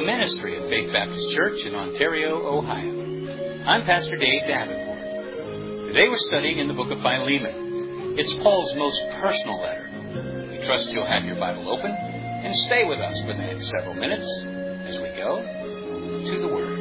ministry of Faith Baptist Church in Ontario, Ohio. I'm Pastor Dave Davenport. Today we're studying in the book of Philemon. It's Paul's most personal letter. We trust you'll have your Bible open and stay with us for the next several minutes as we go to the Word.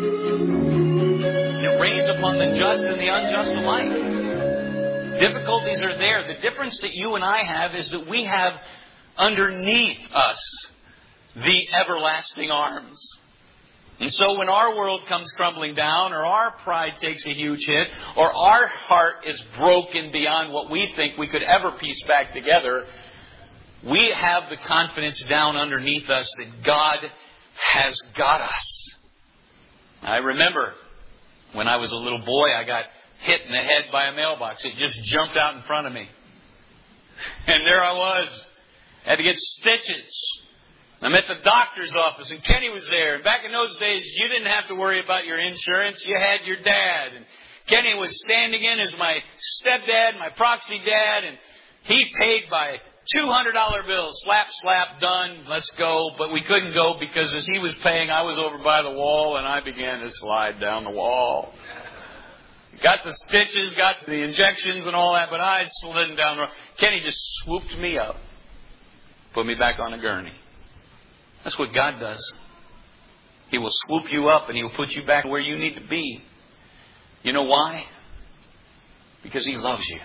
It rains upon the just and the unjust alike. Difficulties are there. The difference that you and I have is that we have underneath us the everlasting arms. And so when our world comes crumbling down, or our pride takes a huge hit, or our heart is broken beyond what we think we could ever piece back together, we have the confidence down underneath us that God has got us. I remember when I was a little boy, I got hit in the head by a mailbox. It just jumped out in front of me. And there I was. I had to get stitches. I'm at the doctor's office, and Kenny was there. And back in those days, you didn't have to worry about your insurance. You had your dad. And Kenny was standing in as my stepdad, my proxy dad, and he paid by $200 bills. Slap, slap, done, let's go. But we couldn't go because as he was paying, I was over by the wall, and I began to slide down the wall. Got the stitches, got the injections and all that, but I slid down the road. Kenny just swooped me up, put me back on a gurney. That's what God does. He will swoop you up and He will put you back where you need to be. You know why? Because He loves you.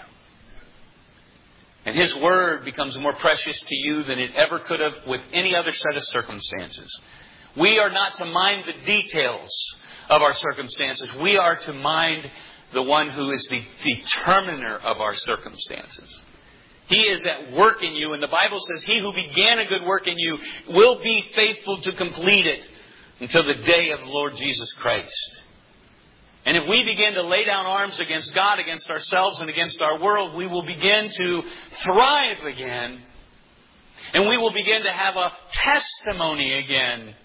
And His Word becomes more precious to you than it ever could have with any other set of circumstances. We are not to mind the details of our circumstances. We are to mind the one who is the determiner of our circumstances. He is at work in you, and the Bible says, He who began a good work in you will be faithful to complete it until the day of the Lord Jesus Christ. And if we begin to lay down arms against God, against ourselves, and against our world, we will begin to thrive again. And we will begin to have a testimony again.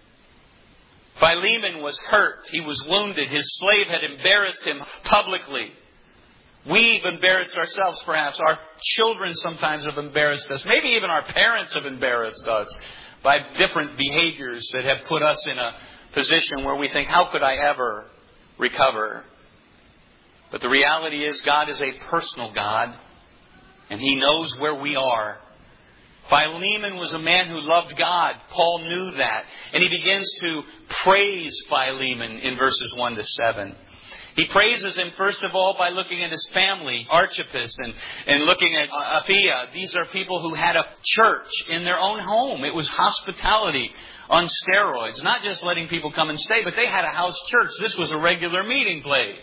Philemon was hurt. He was wounded. His slave had embarrassed him publicly. We've embarrassed ourselves, perhaps. Our children sometimes have embarrassed us. Maybe even our parents have embarrassed us by different behaviors that have put us in a position where we think, how could I ever recover? But the reality is God is a personal God, and He knows where we are. Philemon was a man who loved God. Paul knew that. And he begins to praise Philemon in verses 1 to 7. He praises him, first of all, by looking at his family, Archippus, and looking at Apphia. These are people who had a church in their own home. It was hospitality on steroids. Not just letting people come and stay, but they had a house church. This was a regular meeting place.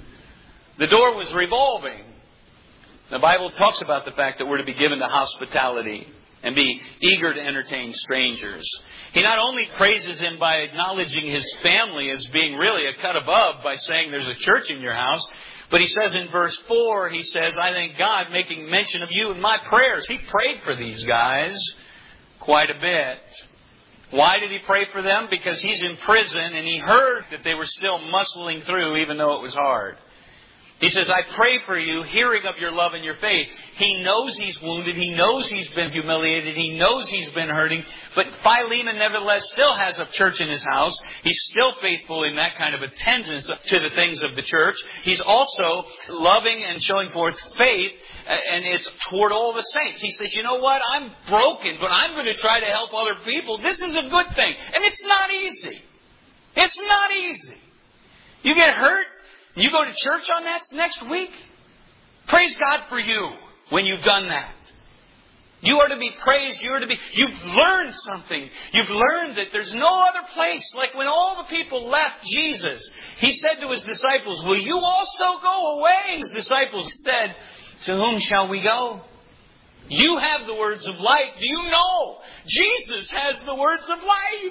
The door was revolving. The Bible talks about the fact that we're to be given to hospitality and be eager to entertain strangers. He not only praises him by acknowledging his family as being really a cut above by saying there's a church in your house, but he says in verse 4, he says, I thank God making mention of you in my prayers. He prayed for these guys quite a bit. Why did he pray for them? Because he's in prison and he heard that they were still muscling through even though it was hard. He says, I pray for you, hearing of your love and your faith. He knows he's wounded. He knows he's been humiliated. He knows he's been hurting. But Philemon, nevertheless, still has a church in his house. He's still faithful in that kind of attendance to the things of the church. He's also loving and showing forth faith, and it's toward all the saints. He says, you know what? I'm broken, but I'm going to try to help other people. This is a good thing. And it's not easy. It's not easy. You get hurt. You go to church on that next week? Praise God for you when you've done that. You are to be praised. You've learned something. You've learned that there's no other place. Like when all the people left Jesus, He said to His disciples, will you also go away? And His disciples said, to whom shall we go? You have the words of life. Do you know? Jesus has the words of life.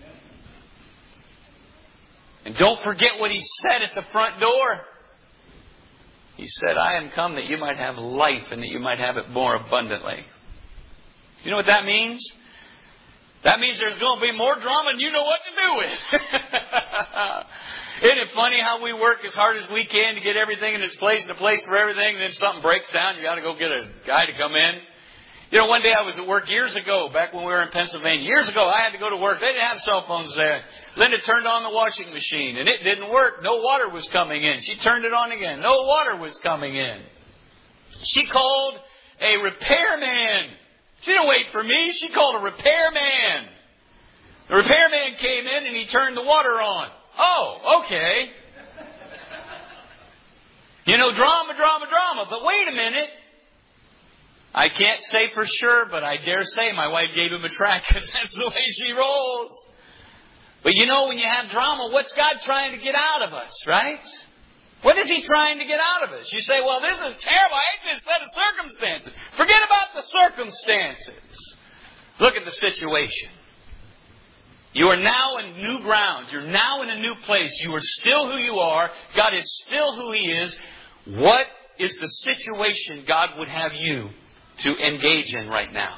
And don't forget what He said at the front door. He said, I am come that you might have life and that you might have it more abundantly. You know what that means? That means there's going to be more drama than you know what to do with. Isn't it funny how we work as hard as we can to get everything in its place and a place for everything, and then something breaks down, you got to go get a guy to come in? You know, one day I was at work years ago, back when we were in Pennsylvania. Years ago, I had to go to work. They didn't have cell phones there. Linda turned on the washing machine, and it didn't work. No water was coming in. She turned it on again. No water was coming in. She called a repairman. She didn't wait for me. She called a repairman. The repairman came in, and he turned the water on. Oh, okay. You know, drama. But wait a minute. I can't say for sure, but I dare say my wife gave him a tract because that's the way she rolls. But you know, when you have drama, what's God trying to get out of us, right? What is He trying to get out of us? You say, well, this is terrible. I hate this set of circumstances. Forget about the circumstances. Look at the situation. You are now in new ground. You're now in a new place. You are still who you are. God is still who He is. What is the situation God would have you to engage in right now?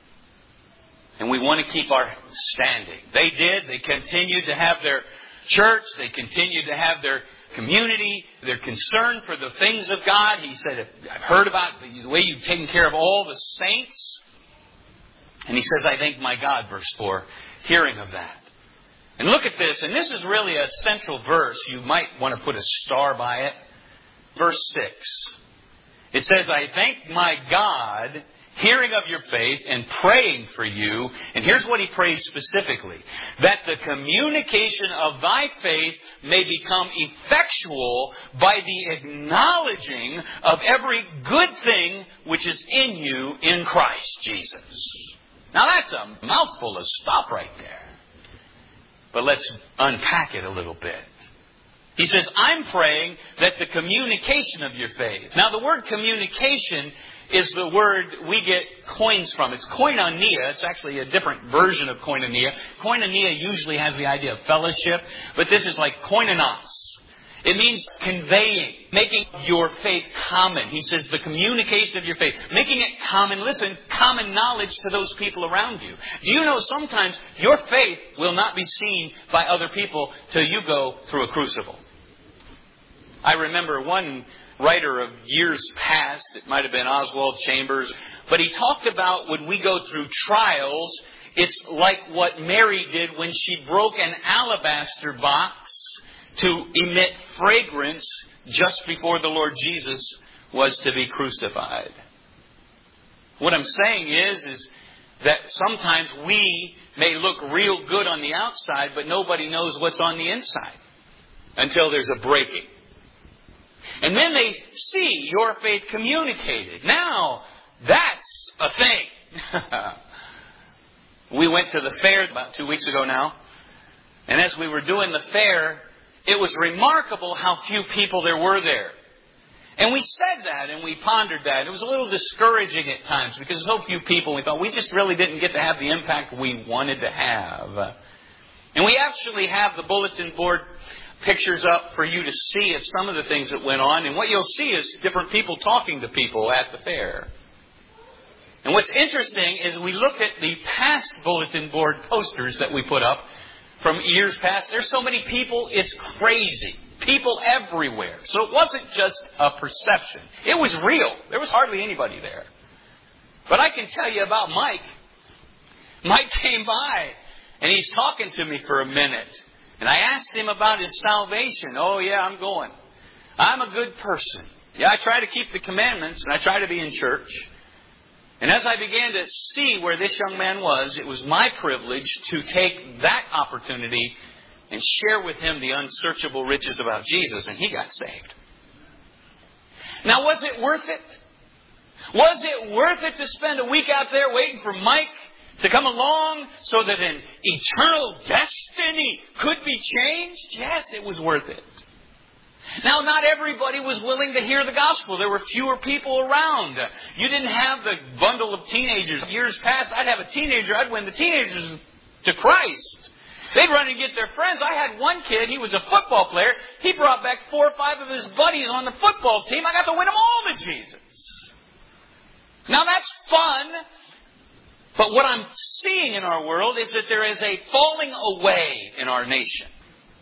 And we want to keep our standing. They did. They continued to have their church. They continued to have their community. They're concerned for the things of God. He said, I've heard about the way you've taken care of all the saints. And he says, I thank my God, verse 4, hearing of that. And look at this. And this is really a central verse. You might want to put a star by it. Verse 6. It says, I thank my God, hearing of your faith and praying for you. And here's what he prays specifically. That the communication of thy faith may become effectual by the acknowledging of every good thing which is in you in Christ Jesus. Now that's a mouthful of stuff right there. But let's unpack it a little bit. He says, I'm praying that the communication of your faith. Now the word communication is the word we get coins from. It's koinonia. It's actually a different version of koinonia. Koinonia usually has the idea of fellowship, but this is like koinonos. It means conveying, making your faith common. He says the communication of your faith, making it common, listen, common knowledge to those people around you. Do you know sometimes your faith will not be seen by other people till you go through a crucible? I remember one writer of years past, it might have been Oswald Chambers, but he talked about when we go through trials, it's like what Mary did when she broke an alabaster box to emit fragrance just before the Lord Jesus was to be crucified. What I'm saying is that sometimes we may look real good on the outside, but nobody knows what's on the inside until there's a breaking. And then they see your faith communicated. Now, that's a thing. We went to the fair about 2 weeks ago now. And as we were doing the fair, it was remarkable how few people there were there. And we said that and we pondered that. It was a little discouraging at times because so few people. We thought we just really didn't get to have the impact we wanted to have. And we actually have the bulletin board pictures up for you to see of some of the things that went on. And what you'll see is different people talking to people at the fair. And what's interesting is we look at the past bulletin board posters that we put up from years past. There's so many people, it's crazy. People everywhere. So it wasn't just a perception. It was real. There was hardly anybody there. But I can tell you about Mike. Mike came by and he's talking to me for a minute. And I asked him about his salvation. Oh yeah, I'm going. I'm a good person. Yeah, I try to keep the commandments and I try to be in church. And as I began to see where this young man was, it was my privilege to take that opportunity and share with him the unsearchable riches about Jesus, and he got saved. Now, was it worth it? Was it worth it to spend a week out there waiting for Mike to come along so that an eternal destiny could be changed? Yes, it was worth it. Now, not everybody was willing to hear the gospel. There were fewer people around. You didn't have the bundle of teenagers. Years past, I'd have a teenager. I'd win the teenagers to Christ. They'd run and get their friends. I had one kid. He was a football player. He brought back 4 or 5 of his buddies on the football team. I got to win them all to Jesus. Now, that's fun. But what I'm seeing in our world is that there is a falling away in our nation.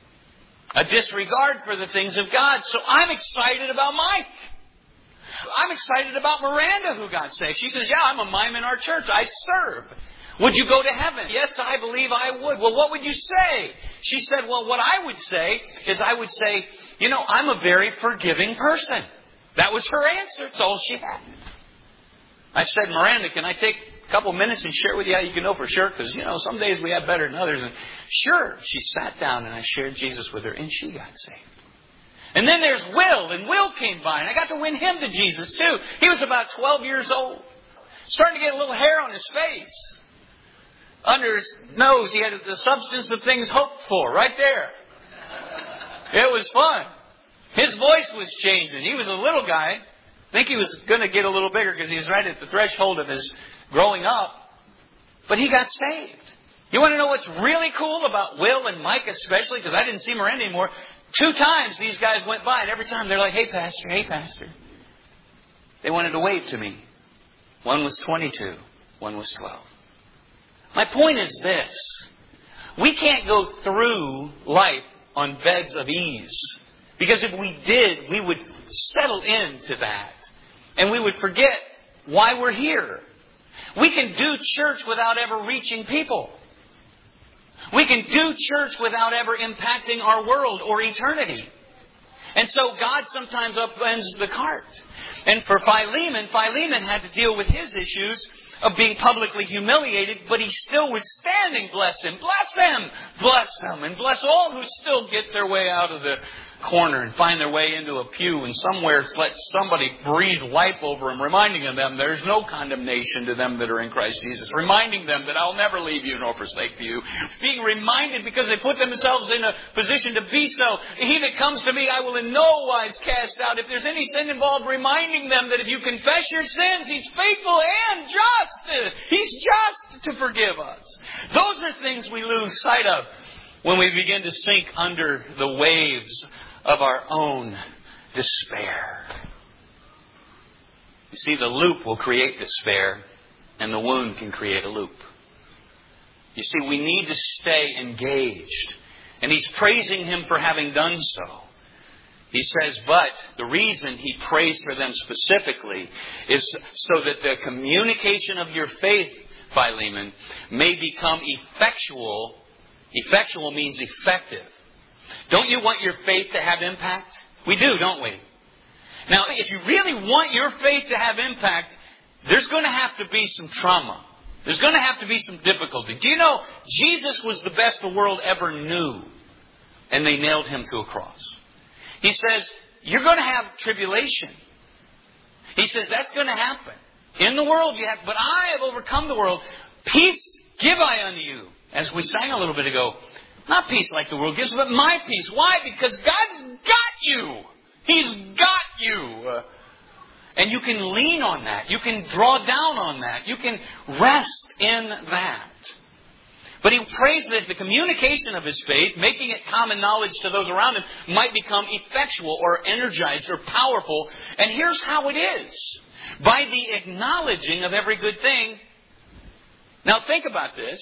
A disregard for the things of God. So I'm excited about Mike. I'm I'm excited about Miranda who got saved. She says, yeah, I'm a mime in our church. I serve. Would you go to heaven? Yes, I believe I would. Well, what would you say? She said, well, what I would say is I would say, I'm a very forgiving person. That was her answer. That's all she had. I said, Miranda, can I take a couple minutes and share with you how you can know for sure? Because, some days we have better than others. And sure, she sat down and I shared Jesus with her and she got saved. And then there's Will, and Will came by and I got to win him to Jesus too. He was about 12 years old. Starting to get a little hair on his face. Under his nose, he had the substance of things hoped for, right there. It was fun. His voice was changing. He was a little guy. I think he was going to get a little bigger because he was right at the threshold of his growing up. But he got saved. You want to know what's really cool about Will and Mike especially? Because I didn't see Miranda anymore. 2 times these guys went by, and every time they're like, hey, Pastor, hey, Pastor. They wanted to wave to me. One was 22. One was 12. My point is this. We can't go through life on beds of ease. Because if we did, we would settle into that. And we would forget why we're here. We can do church without ever reaching people. We can do church without ever impacting our world or eternity. And so God sometimes upends the cart. And for Philemon had to deal with his issues of being publicly humiliated, but he still was standing. Bless him, bless them, bless them, and bless all who still get their way out of the corner and find their way into a pew and somewhere let somebody breathe life over them, reminding them there's no condemnation to them that are in Christ Jesus, reminding them that I'll never leave you nor forsake you, being reminded because they put themselves in a position to be so. He that comes to me I will in no wise cast out. If there's any sin involved, reminding them that if you confess your sins, He's faithful and just. He's just to forgive us. Those are things we lose sight of when we begin to sink under the waves of our own despair. You see, the loop will create despair, and the wound can create a loop. You see, we need to stay engaged. And he's praising him for having done so. He says, but the reason he prays for them specifically is so that the communication of your faith, Philemon, may become effectual. Effectual means effective. Don't you want your faith to have impact? We do, don't we? Now, if you really want your faith to have impact, there's going to have to be some trauma. There's going to have to be some difficulty. Do you know, Jesus was the best the world ever knew, and they nailed Him to a cross. He says, you're going to have tribulation. He says, that's going to happen. In the world you have, but I have overcome the world. Peace give I unto you. As we sang a little bit ago, not peace like the world gives, but my peace. Why? Because God's got you. He's got you. And you can lean on that. You can draw down on that. You can rest in that. But he prays that the communication of his faith, making it common knowledge to those around him, might become effectual or energized or powerful. And here's how it is. By the acknowledging of every good thing. Now think about this.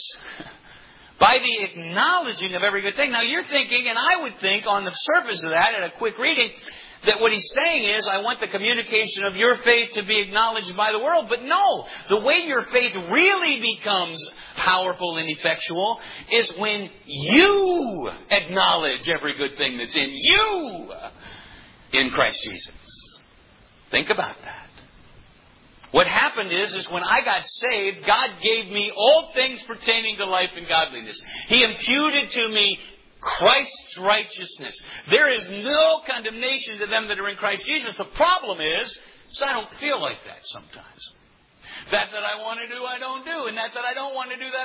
By the acknowledging of every good thing. Now you're thinking, and I would think on the surface of that, at a quick reading, that what he's saying is, I want the communication of your faith to be acknowledged by the world. But no, the way your faith really becomes powerful and effectual is when you acknowledge every good thing that's in you in Christ Jesus. Think about that. What happened is when I got saved, God gave me all things pertaining to life and godliness. He imputed to me Christ's righteousness. There is no condemnation to them that are in Christ Jesus. The problem is I don't feel like that sometimes. That I want to do, I don't do. And that I don't want to do, that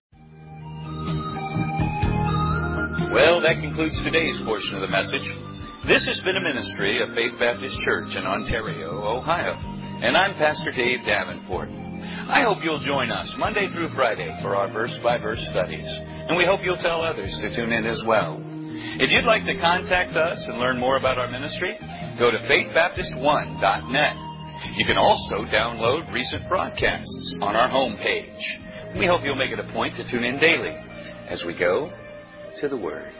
I do. Well, that concludes today's portion of the message. This has been a ministry of Faith Baptist Church in Ontario, Ohio. And I'm Pastor Dave Davenport. I hope you'll join us Monday through Friday for our verse-by-verse studies. And we hope you'll tell others to tune in as well. If you'd like to contact us and learn more about our ministry, go to faithbaptist1.net. You can also download recent broadcasts on our homepage. We hope you'll make it a point to tune in daily as we go to the Word.